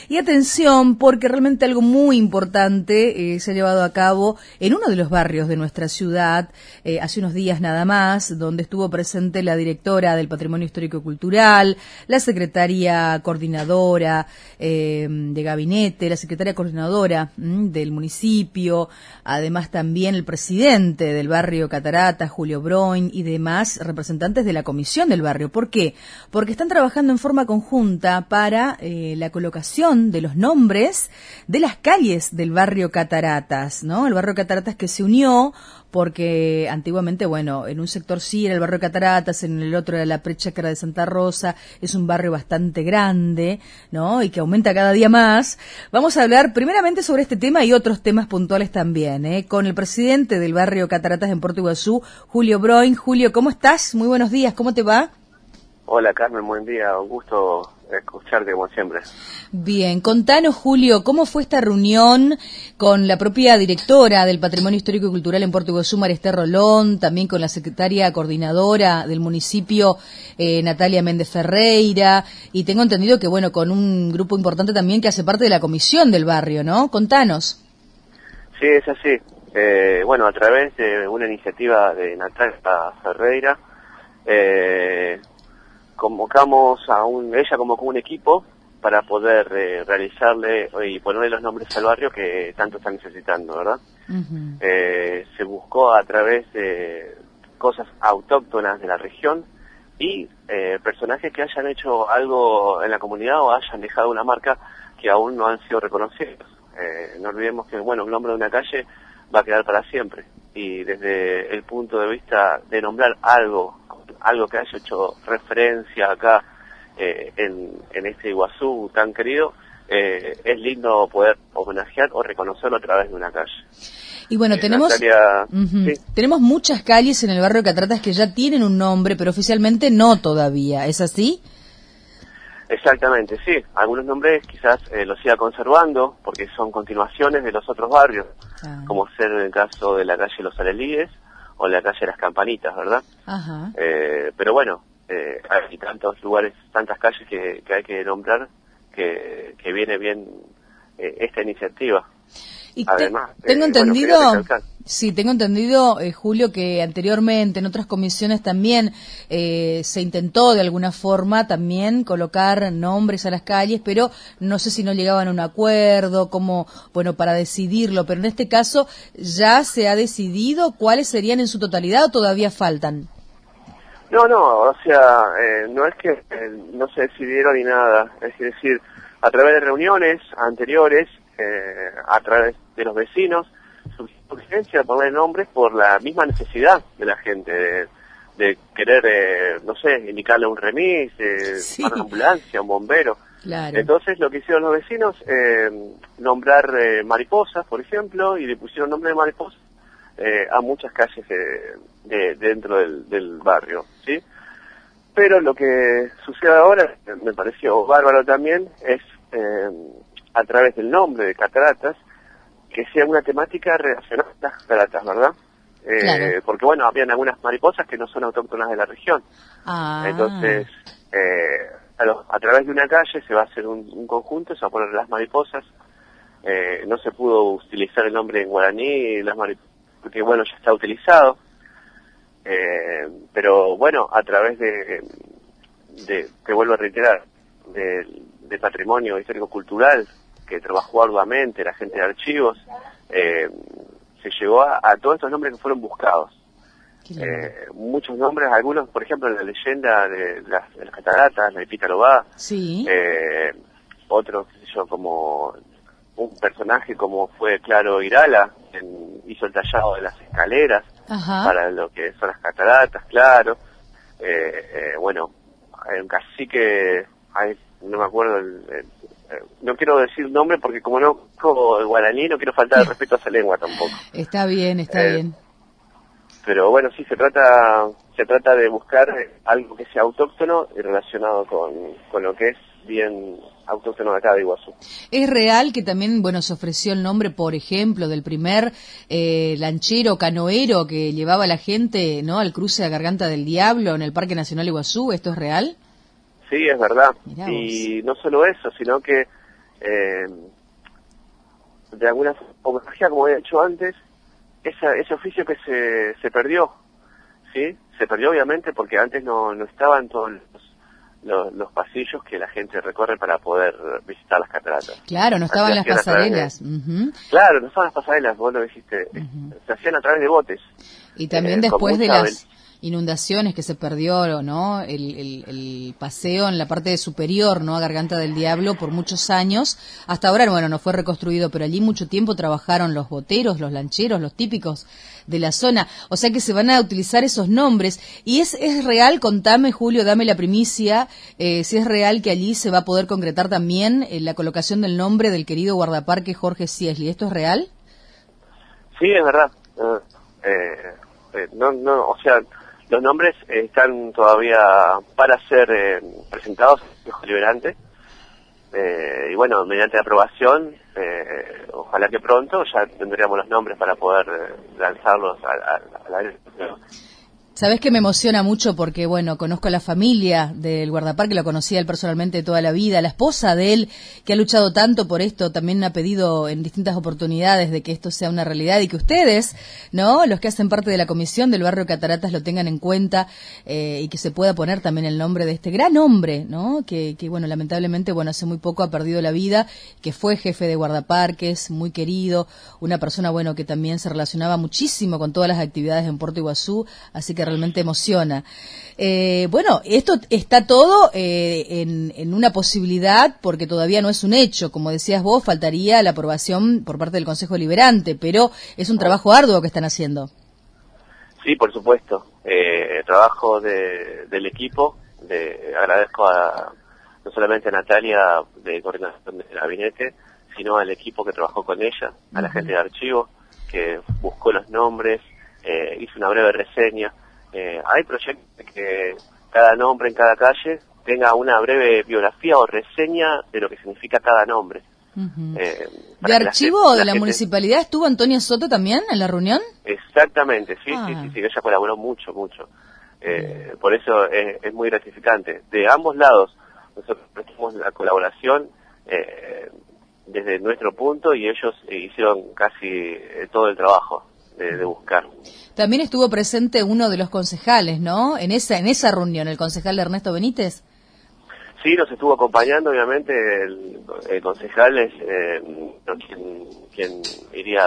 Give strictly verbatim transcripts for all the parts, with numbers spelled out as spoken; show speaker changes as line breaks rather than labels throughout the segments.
Y atención, porque realmente algo muy importante eh, se ha llevado a cabo en uno de los barrios de nuestra ciudad, eh, hace unos días nada más, donde estuvo presente la directora del Patrimonio Histórico y Cultural, la secretaria coordinadora eh, de gabinete, la secretaria coordinadora mm, del municipio, además también el presidente del barrio Cataratas, Julio Broin, y demás representantes de la comisión del barrio. ¿Por qué? Porque están trabajando en forma conjunta para eh, la colocación de los nombres de las calles del barrio Cataratas, ¿no? El barrio Cataratas que se unió porque antiguamente, bueno, en un sector sí era el barrio Cataratas, en el otro era la Prechacra de Santa Rosa, es un barrio bastante grande, ¿no? Y que aumenta cada día más. Vamos a hablar primeramente sobre este tema y otros temas puntuales también, ¿eh? Con el presidente del barrio Cataratas en Puerto Iguazú, Julio Broin. Julio, ¿cómo estás? Muy buenos días, ¿cómo te va?
Hola Carmen, buen día, un gusto escucharte como siempre.
Bien, contanos Julio, ¿cómo fue esta reunión con la propia directora del Patrimonio Histórico y Cultural en Puerto Iguazú, María Esther Rolón, también con la secretaria coordinadora del municipio, eh, Natalia Méndez Ferreira, y tengo entendido que bueno, con un grupo importante también que hace parte de la comisión del barrio, ¿no? Contanos.
Sí, es así. Eh, bueno, a través de una iniciativa de Natalia Ferreira, eh, convocamos a un, ella convocó un equipo para poder eh, realizarle y ponerle los nombres al barrio que tanto está necesitando, ¿verdad? Uh-huh. Eh, se buscó a través de cosas autóctonas de la región y eh, personajes que hayan hecho algo en la comunidad o hayan dejado una marca que aún no han sido reconocidos. Eh, no olvidemos que, bueno, el nombre de una calle va a quedar para siempre y desde el punto de vista de nombrar algo algo que haya hecho referencia acá eh, en, en este Iguazú tan querido, eh, es lindo poder homenajear o reconocerlo a través de una calle.
Y bueno,
eh,
tenemos
Natalia,
uh-huh,
¿sí?
tenemos muchas calles en el barrio Cataratas que ya tienen un nombre, pero oficialmente no todavía, ¿es así?
Exactamente, sí. Algunos nombres quizás eh, los siga conservando porque son continuaciones de los otros barrios, ah. como ser el caso de la calle Los Alelíes o la calle Las Campanitas, ¿verdad? Ajá. Eh, pero bueno, eh, hay tantos lugares, tantas calles que, que hay que nombrar que, que viene bien eh, esta iniciativa.
Y Además, te, tengo eh, entendido, bueno, sí, tengo entendido, eh, Julio, que anteriormente en otras comisiones también eh, se intentó de alguna forma también colocar nombres a las calles, pero no sé si no llegaban a un acuerdo, como, bueno, para decidirlo, pero en este caso ya se ha decidido cuáles serían en su totalidad o todavía faltan.
No, no, o sea, eh, no es que eh, no se decidieron ni nada, es decir, a través de reuniones anteriores, eh, a través de los vecinos, surgió urgencia de poner nombres por la misma necesidad de la gente, de, de querer, eh, no sé, indicarle un remis, eh, sí. una ambulancia, un bombero. Claro. Entonces lo que hicieron los vecinos, eh, nombrar eh, mariposas, por ejemplo, y le pusieron nombre de mariposas eh, a muchas calles de, de, dentro del, del barrio, ¿sí? Pero lo que sucede ahora, me pareció bárbaro también, es eh, a través del nombre de Cataratas, que sea una temática relacionada a las cataratas, ¿verdad? Eh, claro. Porque bueno, habían algunas mariposas que no son autóctonas de la región. Ah. Entonces, eh, a, lo, a través de una calle se va a hacer un, un conjunto, se va a poner las mariposas. Eh, no se pudo utilizar el nombre en guaraní, las mariposas, porque bueno, ya está utilizado. Eh, pero bueno, a través de, de te vuelvo a reiterar, de, de patrimonio histórico-cultural, que trabajó arduamente, la gente de archivos, eh, se llegó a, a todos estos nombres que fueron buscados. Eh, muchos nombres, algunos, por ejemplo, en la leyenda de las, de las cataratas, la de Pitalobá, sí. eh, otros, qué sé yo, como un personaje como fue Claro Irala, en, hizo el tallado de las escaleras, ajá, para lo que son las cataratas, claro. Eh, eh, bueno, hay un cacique, hay, no me acuerdo el, el no quiero decir nombre porque como no como el guaraní no quiero faltar el respeto a esa lengua tampoco.
Está bien, está eh, bien.
Pero bueno, sí, se trata se trata de buscar algo que sea autóctono y relacionado con, con lo que es bien autóctono de acá de Iguazú.
Es real que también, bueno, se ofreció el nombre, por ejemplo, del primer eh, lanchero, canoero que llevaba a la gente, ¿no?, al cruce a Garganta del Diablo en el Parque Nacional Iguazú. ¿Esto es real?
Sí, es verdad. Y no solo eso, sino que eh, de alguna homenaje, como he dicho antes, esa, ese oficio que se, se perdió, ¿sí? Se perdió obviamente porque antes no, no estaban todos los, los, los pasillos que la gente recorre para poder visitar las cataratas.
Claro, no estaban
Antes
las
hacían a través
pasarelas.
de-
Ujú.
Claro, no estaban las pasarelas, vos lo dijiste,
Ujú.
se hacían a través de botes.
Y también
Eh, con
después de
mucha
las inundaciones que se perdió, ¿no? El, el, el paseo en la parte superior, ¿no? A Garganta del Diablo por muchos años. Hasta ahora, bueno, no fue reconstruido, pero allí mucho tiempo trabajaron los boteros, los lancheros, los típicos de la zona. O sea que se van a utilizar esos nombres. Y es, es real, contame, Julio, dame la primicia, eh, si es real que allí se va a poder concretar también eh, la colocación del nombre del querido guardaparque Jorge Ciesli. ¿Esto es real?
Sí, es verdad. Eh, eh, no, no, o sea, los nombres eh, están todavía para ser eh, presentados en el Consejo Deliberante. Eh, y bueno, mediante la aprobación, eh, ojalá que pronto ya tendríamos los nombres para poder eh, lanzarlos al al- al aire.
Sabés que me emociona mucho porque, bueno, conozco a la familia del guardaparque, lo conocía él personalmente toda la vida, la esposa de él, que ha luchado tanto por esto, también ha pedido en distintas oportunidades de que esto sea una realidad y que ustedes, ¿no?, los que hacen parte de la comisión del barrio Cataratas lo tengan en cuenta eh, y que se pueda poner también el nombre de este gran hombre, ¿no?, que, que, bueno, lamentablemente, bueno, hace muy poco ha perdido la vida, que fue jefe de guardaparques, muy querido, una persona, bueno, que también se relacionaba muchísimo con todas las actividades en Puerto Iguazú, así que realmente emociona. Eh, bueno, esto está todo eh, en, en una posibilidad porque todavía no es un hecho. Como decías vos, faltaría la aprobación por parte del Consejo Deliberante, pero es un trabajo arduo que están haciendo.
Sí, por supuesto. Eh, trabajo de, del equipo. De, agradezco a no solamente a Natalia de coordinación del gabinete, sino al equipo que trabajó con ella, a la
Uh-huh.
gente de archivo, que buscó los nombres, eh, hizo una breve reseña. Eh, hay proyectos que cada nombre en cada calle tenga una breve biografía o reseña de lo que significa cada nombre.
Uh-huh.
Eh,
¿De archivo
la,
de
la
la
gente...
municipalidad estuvo Antonia Soto también en la reunión?
Exactamente, sí,
ah.
sí, sí, sí, ella colaboró mucho, mucho. Eh, por eso es, es muy gratificante. De ambos lados, nosotros prestamos la colaboración eh, desde nuestro punto y ellos hicieron casi eh, todo el trabajo de, de buscar.
También estuvo presente uno de los concejales, ¿no? En esa en esa reunión, el concejal Ernesto Benítez.
Sí, nos estuvo acompañando, obviamente, el, el concejal es eh, quien, quien iría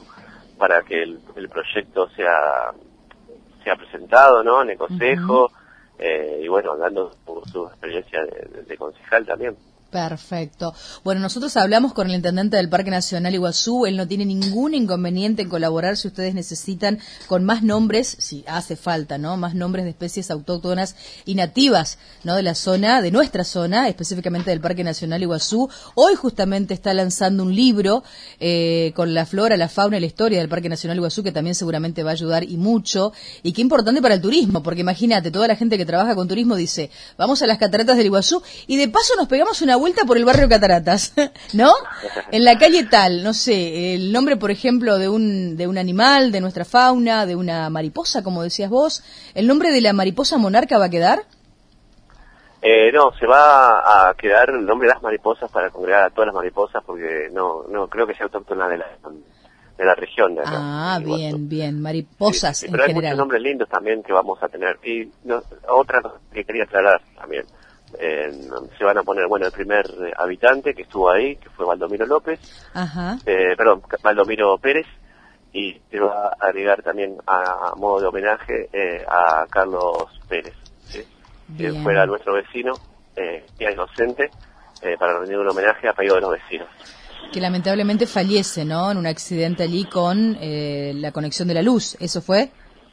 para que el, el proyecto sea sea presentado, ¿no?, en el consejo, uh-huh. eh, y bueno, dando su, su experiencia de, de, de concejal también.
Perfecto. Bueno, nosotros hablamos con el intendente del Parque Nacional Iguazú, él no tiene ningún inconveniente en colaborar si ustedes necesitan con más nombres, si hace falta, ¿no?, más nombres de especies autóctonas y nativas, ¿no?, de la zona, de nuestra zona, específicamente del Parque Nacional Iguazú. Hoy justamente está lanzando un libro eh, con la flora, la fauna y la historia del Parque Nacional Iguazú, que también seguramente va a ayudar y mucho, y qué importante para el turismo, porque imagínate, toda la gente que trabaja con turismo dice, vamos a las cataratas del Iguazú, y de paso nos pegamos una vuelta por el barrio Cataratas, ¿no? En la calle tal, no sé, el nombre, por ejemplo, de un de un animal, de nuestra fauna, de una mariposa, como decías vos, ¿el nombre de la mariposa monarca va a quedar?
Eh, no, se va a quedar el nombre de las mariposas para congregar a todas las mariposas, porque no no creo que sea autóctona de la de la región de acá.
Ah, bien,
Iguazú.
Bien, mariposas
sí, sí,
en
pero hay
general.
muchos nombres lindos también que vamos a tener. Y no, otra cosa que quería aclarar también. Eh, se van a poner, bueno, el primer eh, habitante que estuvo ahí, que fue Valdomiro López,
Ajá.
Eh, perdón, Valdomiro Pérez, y se va a agregar también a, a modo de homenaje eh, a Carlos Pérez, ¿sí?, que fuera nuestro vecino, eh, día inocente, eh, para rendir un homenaje a pedido de los vecinos.
Que lamentablemente fallece, ¿no?, en un accidente allí con eh, la conexión de la luz, ¿eso fue?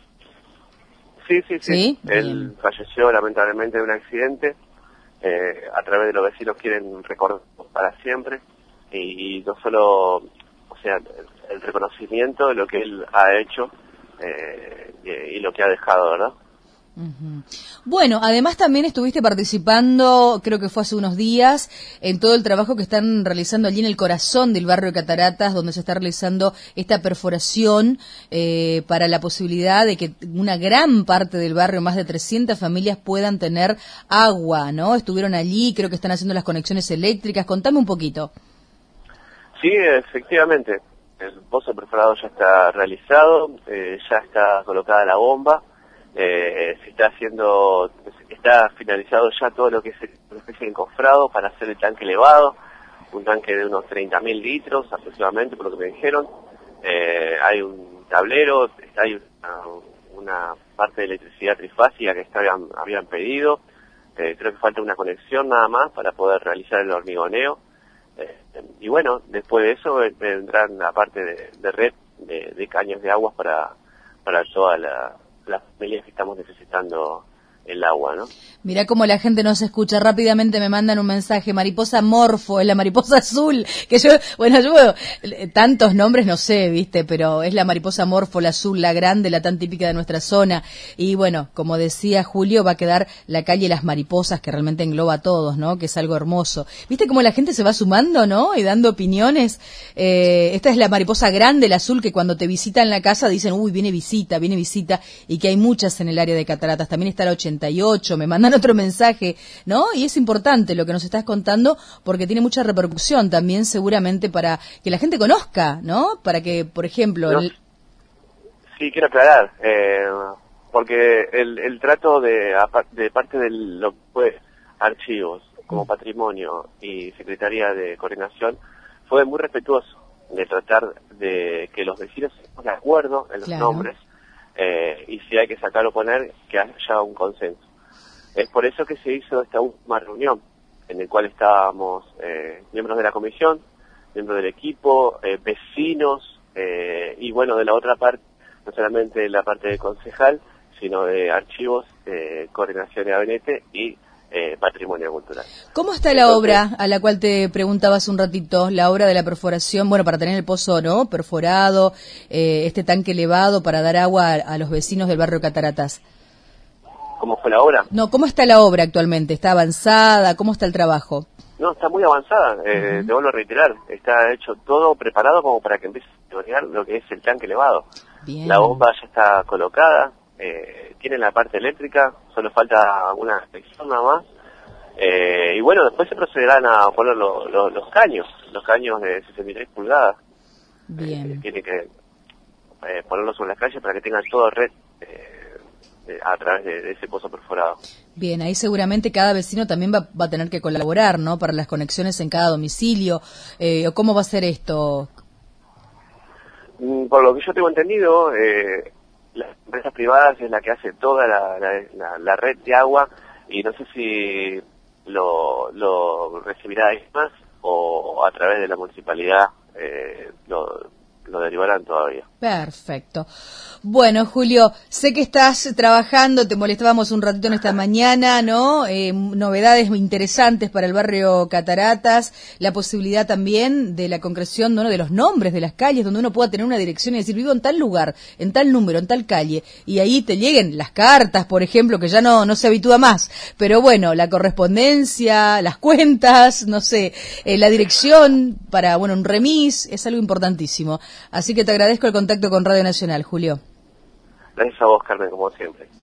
Sí, sí, sí,
¿Sí?
Él
Bien.
falleció lamentablemente de un accidente. Eh, a través de los vecinos quieren recordar para siempre y, y no solo, o sea, el, el reconocimiento de lo que él ha hecho eh, y, y lo que ha dejado, ¿verdad?
Uh-huh. Bueno, además también estuviste participando, creo que fue hace unos días, en todo el trabajo que están realizando allí en el corazón del barrio de Cataratas, donde se está realizando esta perforación eh, para la posibilidad de que una gran parte del barrio, más de trescientas familias, puedan tener agua, ¿no? Estuvieron allí, creo que están haciendo las conexiones eléctricas. Contame un poquito.
Sí, efectivamente. El pozo perforado ya está realizado, eh, ya está colocada la bomba, eh, se está haciendo, está finalizado ya todo lo que es una especie de encofrado para hacer el tanque elevado, un tanque de unos treinta mil litros aproximadamente, por lo que me dijeron. Eh, hay un tablero, hay una, una parte de electricidad trifásica que estaban, habían pedido, eh, creo que falta una conexión nada más para poder realizar el hormigoneo. Y bueno, después de eso vendrán la parte de, de red de, de caños de agua para, para todas la, las familias que estamos necesitando el agua, ¿no?
Mirá cómo la gente nos escucha, rápidamente me mandan un mensaje, mariposa morfo, es la mariposa azul, que yo, bueno, yo tantos nombres no sé, viste, pero es la mariposa morfo, la azul, la grande, la tan típica de nuestra zona, y bueno, como decía Julio, va a quedar la calle Las Mariposas, que realmente engloba a todos, ¿no?, que es algo hermoso. Viste cómo la gente se va sumando, ¿no?, y dando opiniones. Eh, esta es la mariposa grande, la azul, que cuando te visitan en la casa dicen, uy, viene visita, viene visita, y que hay muchas en el área de Cataratas. También está la ochenta y ocho, me mandan otro mensaje, ¿no? Y es importante lo que nos estás contando porque tiene mucha repercusión también seguramente para que la gente conozca, ¿no? Para que, por ejemplo...
No,
el...
Sí, quiero aclarar, eh, porque el, el trato de, de parte de lo pues, archivos como patrimonio y Secretaría de Coordinación fue muy respetuoso de tratar de que los vecinos estén de acuerdo en los
Claro.
nombres. Eh, y si hay que sacar o poner, que haya un consenso. Es por eso que se hizo esta última reunión, en el cual estábamos eh, miembros de la comisión, miembros del equipo, eh, vecinos, eh, y bueno, de la otra parte, no solamente la parte de concejal, sino de archivos, eh, coordinación de gabinete y eh, patrimonio cultural.
¿Cómo está la
Entonces,
obra a la cual te preguntaba hace un ratito? La obra de la perforación, bueno, para tener el pozo, ¿no?, perforado, eh, este tanque elevado para dar agua a, a los vecinos del barrio Cataratas.
¿Cómo fue la obra?
No, ¿cómo está la obra actualmente? ¿Está avanzada? ¿Cómo está el trabajo?
No, está muy avanzada, eh,
Uh-huh.
te vuelvo a reiterar, está hecho todo preparado como para que empiece a funcionar lo que es el tanque elevado.
Bien.
La bomba ya está colocada, eh, tiene la parte eléctrica, solo falta una sección nada más, eh, y bueno, después se procederán a poner lo, lo, los caños, los caños de sesenta y tres pulgadas.
Bien.
Eh, tiene que eh, ponerlos sobre las calles para que tengan toda red eh, a través de, de ese pozo perforado.
Bien, ahí seguramente cada vecino también va, va a tener que colaborar, ¿no?, para las conexiones en cada domicilio. Eh, ¿Cómo va a ser esto?
Mm, Por lo que yo tengo entendido, eh, las empresas privadas es la que hace toda la, la, la, la red de agua y no sé si lo, lo recibirá más o a través de la municipalidad eh, lo, lo derivarán todavía.
Perfecto. Bueno, Julio, sé que estás trabajando, te molestábamos un ratito en esta mañana, ¿no? Eh, novedades interesantes para el barrio Cataratas, la posibilidad también de la concreción, ¿no?, de los nombres de las calles, donde uno pueda tener una dirección y decir, vivo en tal lugar, en tal número, en tal calle, y ahí te lleguen las cartas, por ejemplo, que ya no, no se habitúa más, pero bueno, la correspondencia, las cuentas, no sé, eh, la dirección para, bueno, un remis, es algo importantísimo. Así que te agradezco el contacto con Radio Nacional, Julio.
Gracias a vos, Carmen, como siempre.